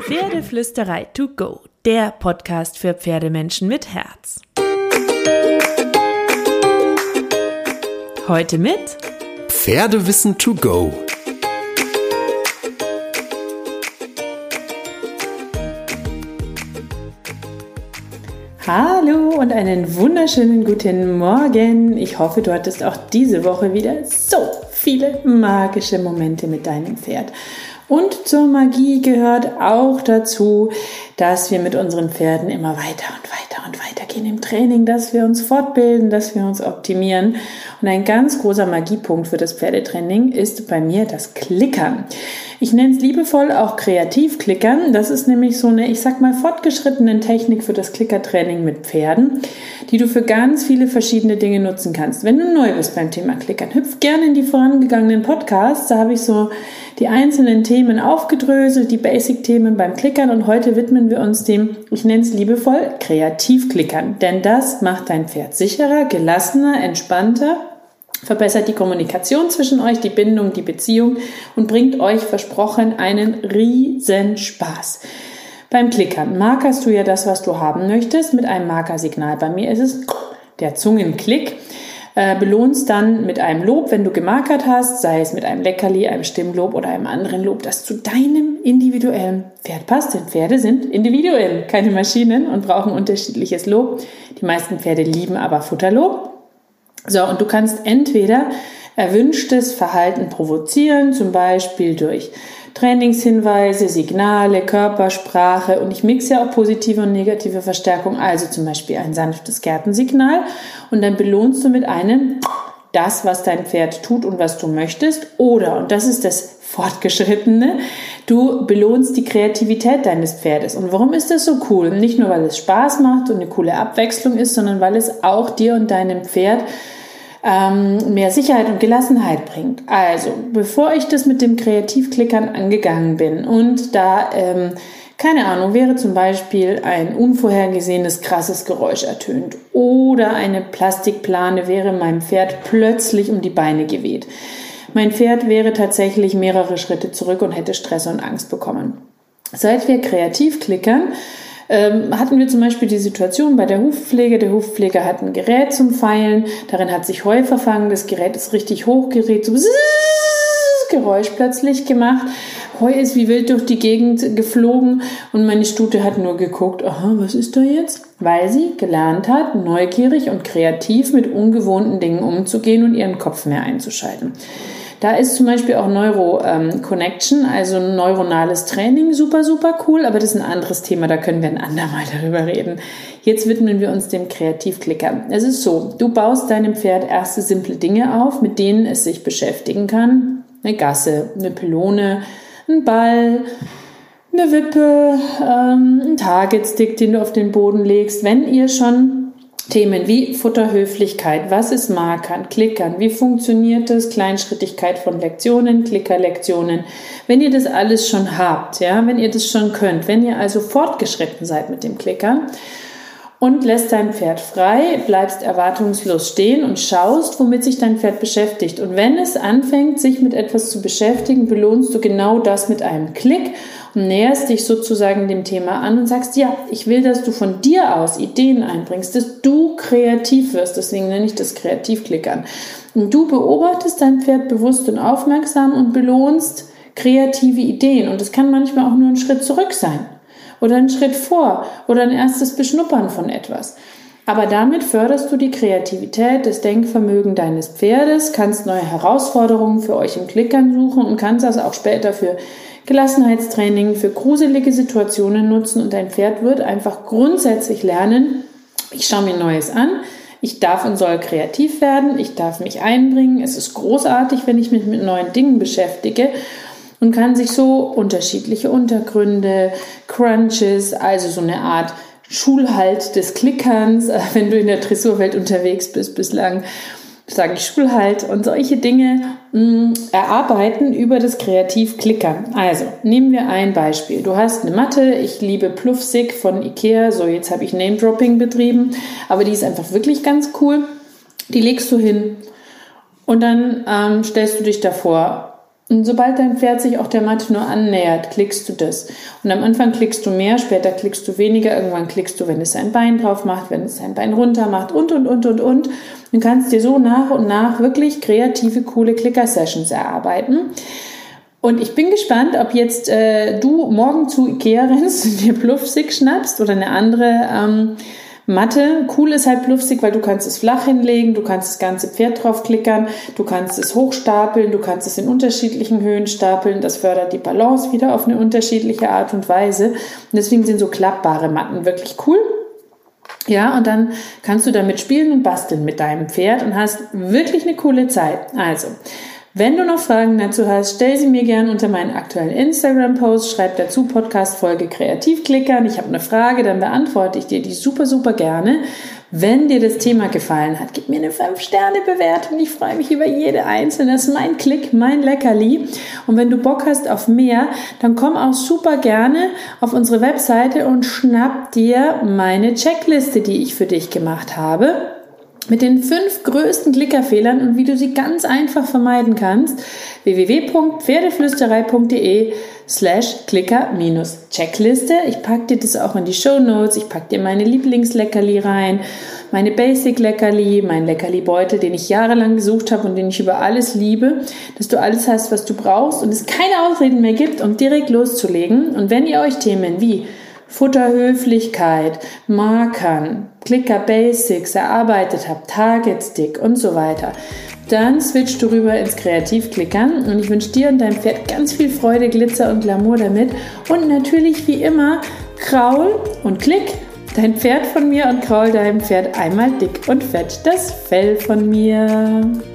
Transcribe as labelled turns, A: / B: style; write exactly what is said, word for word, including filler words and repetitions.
A: Pferdeflüsterei to go, der Podcast für Pferdemenschen mit Herz. Heute mit
B: Pferdewissen to go.
A: Hallo und einen wunderschönen guten Morgen. Ich hoffe, du hattest auch diese Woche wieder so viele magische Momente mit deinem Pferd. Und zur Magie gehört auch dazu, dass wir mit unseren Pferden immer weiter und weiter und weiter gehen im Training, dass wir uns fortbilden, dass wir uns optimieren. Und ein ganz großer Magiepunkt für das Pferdetraining ist bei mir das Klickern. Ich nenne es liebevoll auch Kreativklickern. Das ist nämlich so eine, ich sag mal, fortgeschrittene Technik für das Klickertraining mit Pferden, die du für ganz viele verschiedene Dinge nutzen kannst. Wenn du neu bist beim Thema Klickern, hüpf gerne in die vorangegangenen Podcasts. Da habe ich so die einzelnen Themen aufgedröselt, die Basic-Themen beim Klickern, und heute widmen wir uns dem, ich nenne es liebevoll, Kreativklickern. Denn das macht dein Pferd sicherer, gelassener, entspannter, verbessert die Kommunikation zwischen euch, die Bindung, die Beziehung und bringt euch versprochen einen riesen Spaß. Beim Klickern markerst du ja das, was du haben möchtest, mit einem Markersignal. Bei mir ist es der Zungenklick. Äh, belohnst dann mit einem Lob, wenn du gemarkert hast, sei es mit einem Leckerli, einem Stimmlob oder einem anderen Lob, das zu deinem individuellen Pferd passt. Denn Pferde sind individuell, keine Maschinen, und brauchen unterschiedliches Lob. Die meisten Pferde lieben aber Futterlob. So, und du kannst entweder erwünschtes Verhalten provozieren, zum Beispiel durch Trainingshinweise, Signale, Körpersprache, und ich mixe ja auch positive und negative Verstärkung, also zum Beispiel ein sanftes Gärtensignal, und dann belohnst du mit einem das, was dein Pferd tut und was du möchtest, oder, und das ist das Fortgeschrittene, du belohnst die Kreativität deines Pferdes. Und warum ist das so cool? Nicht nur, weil es Spaß macht und eine coole Abwechslung ist, sondern weil es auch dir und deinem Pferd mehr Sicherheit und Gelassenheit bringt. Also, bevor ich das mit dem Kreativklickern angegangen bin und da, ähm, keine Ahnung, wäre zum Beispiel ein unvorhergesehenes, krasses Geräusch ertönt oder eine Plastikplane wäre meinem Pferd plötzlich um die Beine geweht. Mein Pferd wäre tatsächlich mehrere Schritte zurück und hätte Stress und Angst bekommen. Seit wir Kreativklickern, Ähm, hatten wir zum Beispiel die Situation bei der Hufpflege. Der Hufpfleger hat ein Gerät zum Feilen, darin hat sich Heu verfangen, das Gerät ist richtig hochgeregt, so bzzz, Geräusch plötzlich gemacht. Heu ist wie wild durch die Gegend geflogen und meine Stute hat nur geguckt, aha, was ist da jetzt? Weil sie gelernt hat, neugierig und kreativ mit ungewohnten Dingen umzugehen und ihren Kopf mehr einzuschalten. Da ist zum Beispiel auch Neuro-Connection, ähm, also neuronales Training, super, super cool, aber das ist ein anderes Thema, da können wir ein andermal darüber reden. Jetzt widmen wir uns dem Kreativklicker. Es ist so, du baust deinem Pferd erste simple Dinge auf, mit denen es sich beschäftigen kann. Eine Gasse, eine Pylone, ein Ball, eine Wippe, ähm, ein Target-Stick, den du auf den Boden legst. Wenn ihr schon Themen wie Futterhöflichkeit, was ist Markern, Klickern, wie funktioniert das, Kleinschrittigkeit von Lektionen, Klickerlektionen. Wenn ihr das alles schon habt, ja, wenn ihr das schon könnt, wenn ihr also fortgeschritten seid mit dem Klickern und lässt dein Pferd frei, bleibst erwartungslos stehen und schaust, womit sich dein Pferd beschäftigt. Und wenn es anfängt, sich mit etwas zu beschäftigen, belohnst du genau das mit einem Klick und näherst dich sozusagen dem Thema an und sagst, ja, ich will, dass du von dir aus Ideen einbringst, dass du kreativ wirst, deswegen nenne ich das Kreativklickern. Und du beobachtest dein Pferd bewusst und aufmerksam und belohnst kreative Ideen. Und das kann manchmal auch nur ein Schritt zurück sein oder ein Schritt vor oder ein erstes Beschnuppern von etwas. Aber damit förderst du die Kreativität, das Denkvermögen deines Pferdes, kannst neue Herausforderungen für euch im Klickern suchen und kannst das auch später für Gelassenheitstraining, für gruselige Situationen nutzen, und dein Pferd wird einfach grundsätzlich lernen, ich schaue mir Neues an, ich darf und soll kreativ werden, ich darf mich einbringen, es ist großartig, wenn ich mich mit neuen Dingen beschäftige, und kann sich so unterschiedliche Untergründe, Crunches, also so eine Art Schulhalt des Klickerns, wenn du in der Dressurwelt unterwegs bist bislang, sage ich Schulhalt und solche Dinge mh, erarbeiten über das Kreativklickern. Also, nehmen wir ein Beispiel. Du hast eine Matte, ich liebe Pluffsig von Ikea, so jetzt habe ich Name-Dropping betrieben, aber die ist einfach wirklich ganz cool. Die legst du hin und dann ähm, stellst du dich davor Und sobald dein Pferd sich auch der Matte nur annähert, klickst du das. Und am Anfang klickst du mehr, später klickst du weniger, irgendwann klickst du, wenn es sein Bein drauf macht, wenn es sein Bein runter macht und, und, und, und, und. Du kannst dir so nach und nach wirklich kreative, coole Clicker-Sessions erarbeiten. Und ich bin gespannt, ob jetzt äh, du morgen zu Ikea rennst und dir Bluffsig schnappst oder eine andere ähm, Matte. Cool ist halt Bluffsig, weil du kannst es flach hinlegen, du kannst das ganze Pferd drauf klickern, du kannst es hochstapeln, du kannst es in unterschiedlichen Höhen stapeln. Das fördert die Balance wieder auf eine unterschiedliche Art und Weise. Und deswegen sind so klappbare Matten wirklich cool. Ja, und dann kannst du damit spielen und basteln mit deinem Pferd und hast wirklich eine coole Zeit. Also, wenn du noch Fragen dazu hast, stell sie mir gerne unter meinen aktuellen Instagram-Post, schreib dazu Podcast-Folge Kreativklickern. Ich habe eine Frage, dann beantworte ich dir die super, super gerne. Wenn dir das Thema gefallen hat, gib mir eine fünf Sterne Bewertung. Ich freue mich über jede einzelne. Das ist mein Klick, mein Leckerli. Und wenn du Bock hast auf mehr, dann komm auch super gerne auf unsere Webseite und schnapp dir meine Checkliste, die ich für dich gemacht habe, mit den fünf größten Klickerfehlern und wie du sie ganz einfach vermeiden kannst. w w w punkt pferdeflüsterei punkt de slash Klicker minus Checkliste. Ich pack dir das auch in die Shownotes. Ich pack dir meine Lieblingsleckerli rein, meine Basic-Leckerli, mein Leckerli-Beutel, den ich jahrelang gesucht habe und den ich über alles liebe, dass du alles hast, was du brauchst und es keine Ausreden mehr gibt, um direkt loszulegen. Und wenn ihr euch Themen wie Futterhöflichkeit, Markern, Clicker Basics erarbeitet habt, Target Stick und so weiter, dann switcht du rüber ins Kreativklickern und ich wünsche dir und deinem Pferd ganz viel Freude, Glitzer und Glamour damit und natürlich wie immer Kraul und Klick dein Pferd von mir und kraul deinem Pferd einmal dick und fett das Fell von mir.